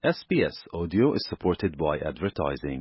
SBS Audio is supported by advertising.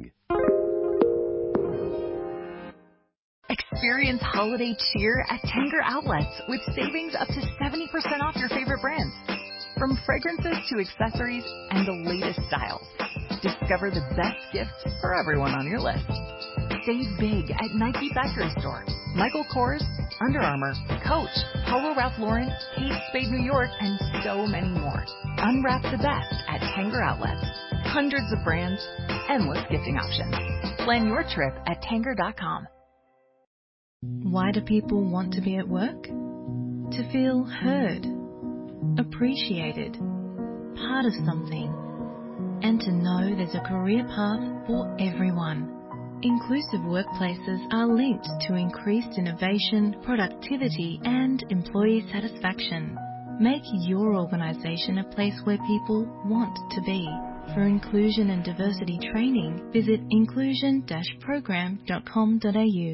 Experience holiday cheer at Tanger Outlets with savings up to 70% off your favorite brands. From fragrances to accessories and the latest styles. Discover the best gifts for everyone on your list. Save big at Nike Factory Store, Michael Kors, Under Armour, Coach, Polo Ralph Lauren, Kate Spade New York, and so many more. Unwrap the best at Tanger Outlets. Hundreds of brands, endless gifting options. Plan your trip at Tanger.com. Why do people want to be at work? To feel heard, appreciated, part of something, and to know there's a career path for everyone. Inclusive workplaces are linked to increased innovation, productivity, and employee satisfaction. Make your organisation a place where people want to be. For inclusion and diversity training, visit inclusion-program.com.au.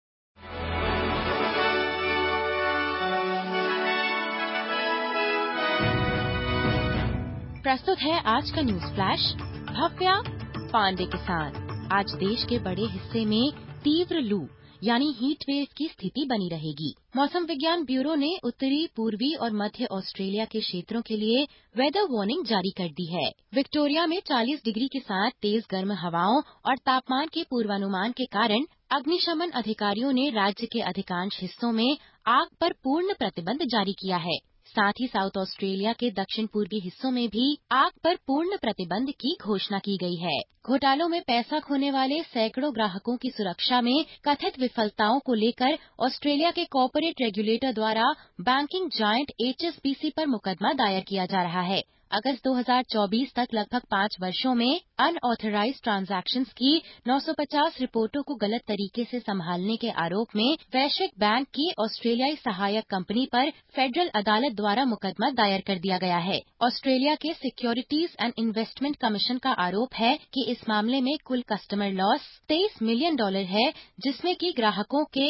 प्रस्तुत है आज का news flash. Bhavya Pandey के साथ आज देश के बड़े हिस्से में तीव्र लू यानी हीट वेव की स्थिति बनी रहेगी। मौसम विज्ञान ब्यूरो ने उत्तरी, पूर्वी और मध्य ऑस्ट्रेलिया के क्षेत्रों के लिए वेदर वार्निंग जारी कर दी है। विक्टोरिया में 40 डिग्री के साथ तेज गर्म हवाओं और तापमान के पूर्वानुमान के कारण अग्निशमन अधिकारियों ने राज्य के अधिकांश हिस्सों में आग पर पूर्ण प्रतिबंध जारी किया है। साथ ही साउथ ऑस्ट्रेलिया के दक्षिण पूर्वी हिस्सों में भी आग पर पूर्ण प्रतिबंध की घोषणा की गई है। घोटालों में पैसा खोने वाले सैकड़ों ग्राहकों की सुरक्षा में कथित विफलताओं को लेकर ऑस्ट्रेलिया के कॉर्पोरेट रेगुलेटर द्वारा बैंकिंग जायंट HSBC पर मुकदमा दायर किया जा रहा है। अगस्त 2024 तक लगभग 5 वर्षों में अनऑथराइज्ड ट्रांजैक्शंस की 950 रिपोर्टों को गलत तरीके से संभालने के आरोप में वैश्विक बैंक की ऑस्ट्रेलियाई सहायक कंपनी पर फेडरल अदालत द्वारा मुकदमा दायर कर दिया गया है। ऑस्ट्रेलिया के सिक्योरिटीज एंड इन्वेस्टमेंट कमीशन का आरोप है कि इस मामले में कुल कस्टमर लॉस $23 मिलियन है, जिसमें कि ग्राहकों के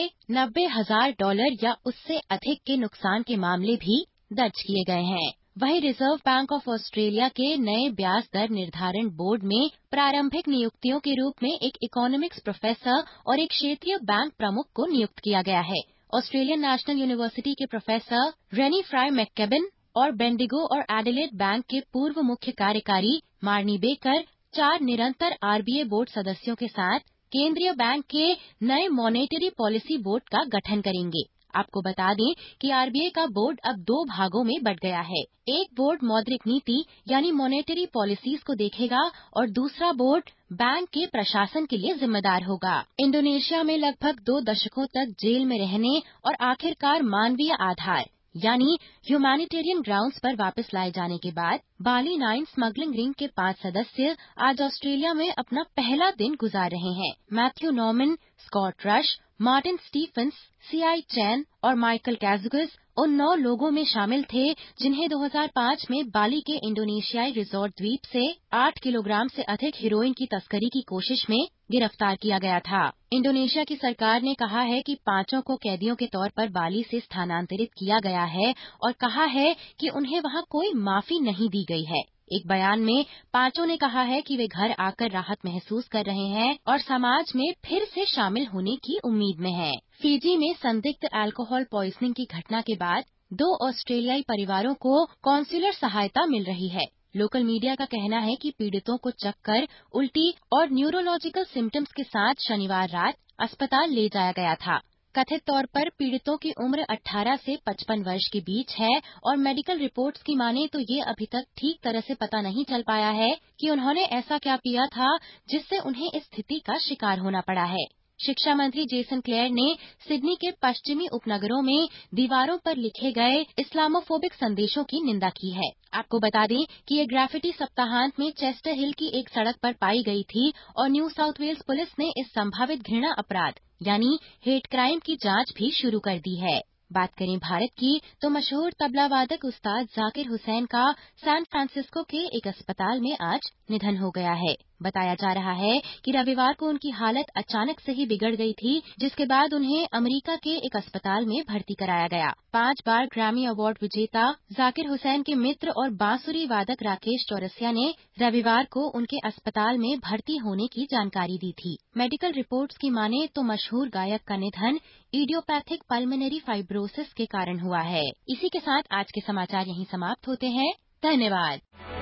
$90,000 या उससे अधिक के नुकसान के मामले भी दर्ज किए गए हैं। वहीं रिजर्व बैंक ऑफ ऑस्ट्रेलिया के नए ब्याज दर निर्धारण बोर्ड में प्रारंभिक नियुक्तियों के रूप में एक इकोनॉमिक्स प्रोफेसर और एक क्षेत्रीय बैंक प्रमुख को नियुक्त किया गया है। ऑस्ट्रेलियन नेशनल यूनिवर्सिटी के प्रोफेसर रेनी फ्राई मैककेबिन और बेंडिगो और एडिलेड बैंक के पूर्व मुख्य कार्यकारी मार्नी बेकर 4 निरंतर RBA बोर्ड सदस्यों के साथ केंद्रीय बैंक के नए मॉनेटरी पॉलिसी बोर्ड का गठन करेंगे। आपको बता दें कि RBA का बोर्ड अब 2 भागों में बंट गया है। एक बोर्ड मौद्रिक नीति यानी मॉनेटरी पॉलिसीज को देखेगा और दूसरा बोर्ड बैंक के प्रशासन के लिए जिम्मेदार होगा। इंडोनेशिया में लगभग 2 दशकों तक जेल में रहने और आखिरकार मानवीय आधार यानी ह्यूमैनिटेरियन ग्राउंड्स पर वापस लाए जाने के बाद बाली 9 स्मगलिंग रिंग के 5 सदस्य आज ऑस्ट्रेलिया में अपना पहला दिन गुजार रहे हैं। Matthew Norman, Scott Rush, Martin Stephens, CI Chan और माइकल कैजुगस उन 9 लोगों में शामिल थे जिन्हें 2005 में बाली के इंडोनेशियाई रिजॉर्ट द्वीप से 8 किलोग्राम से अधिक हेरोइन की तस्करी की कोशिश में गिरफ्तार किया गया था। इंडोनेशिया की सरकार ने कहा है कि 5 को कैदियों के तौर पर बाली से स्थानांतरित किया गया है और कहा है कि उन्हें वहां कोई माफी नहीं दी गई है। एक बयान में 5 ने कहा है कि वे घर आकर राहत महसूस कर रहे हैं और समाज में फिर से शामिल होने की उम्मीद में हैं। फिजी में संदिग्ध अल्कोहल पॉइजनिंग की घटना के बाद 2 ऑस्ट्रेलियाई परिवारों को कॉन्सुलर सहायता मिल रही है। लोकल मीडिया का कहना है कि पीड़ितों को चक्कर, उल्टी और न्यूरोलॉजिकल सिम्टम्स के साथ शनिवार रात अस्पताल ले जाया गया था। कथित तौर पर पीड़ितों की उम्र 18 से 55 वर्ष के बीच है और मेडिकल रिपोर्ट्स की माने तो ये अभी तक ठीक तरह से पता नहीं चल पाया है कि उन्होंने ऐसा क्या पिया था जिससे उन्हें इस स्थिति का शिकार होना पड़ा है। शिक्षा मंत्री जेसन क्लेयर ने सिडनी के पश्चिमी उपनगरों में दीवारों पर लिखे गए इस्लामोफोबिक संदेशों की निंदा की है। आपको बता दें कि ये ग्राफिटी सप्ताहांत में चेस्टर हिल की एक सड़क पर पाई गई थी और न्यू साउथ वेल्स पुलिस ने इस संभावित घृणा अपराध यानी हेट क्राइम की जांच भी शुरू कर दी है। बात करें भारत की तो मशहूर तबला वादक उस्ताद जाकिर हुसैन का सैन फ्रांसिस्को के एक अस्पताल में आज निधन हो गया है। बताया जा रहा है कि रविवार को उनकी हालत अचानक से ही बिगड़ गई थी, जिसके बाद उन्हें अमेरिका के एक अस्पताल में भर्ती कराया गया। 5 बार ग्रैमी अवार्ड विजेता जाकिर हुसैन के मित्र और बांसुरी वादक राकेश चौरसिया ने रविवार को उनके अस्पताल में भर्ती होने की जानकारी दी थी। मेडिकल रिपोर्ट्स की माने तो मशहूर गायक का निधन इडियोपैथिक पल्मोनरी फाइब्रोसिस के कारण हुआ है। इसी के साथ आज के समाचार यहीं समाप्त होते हैं। धन्यवाद।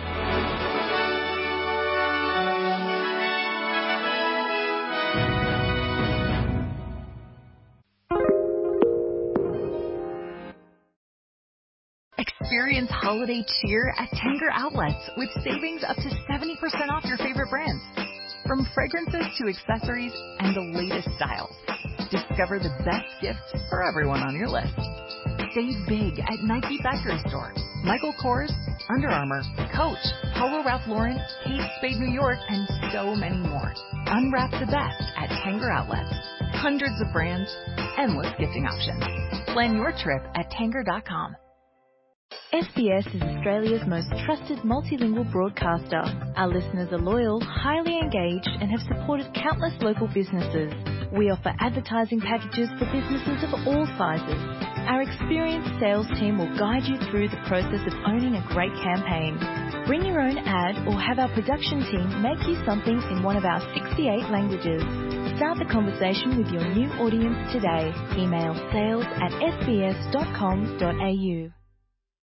Experience holiday cheer at Tanger Outlets with savings up to 70% off your favorite brands. From fragrances to accessories and the latest styles. Discover the best gifts for everyone on your list. Save big at Nike Factory Store, Michael Kors, Under Armour, Coach, Polo Ralph Lauren, Kate Spade New York, and so many more. Unwrap the best at Tanger Outlets. Hundreds of brands, endless gifting options. Plan your trip at Tanger.com. SBS is Australia's most trusted multilingual broadcaster. Our listeners are loyal, highly engaged, and have supported countless local businesses. We offer advertising packages for businesses of all sizes. Our experienced sales team will guide you through the process of owning a great campaign. Bring your own ad or have our production team make you something in one of our 68 languages. Start the conversation with your new audience today. Email sales@sbs.com.au.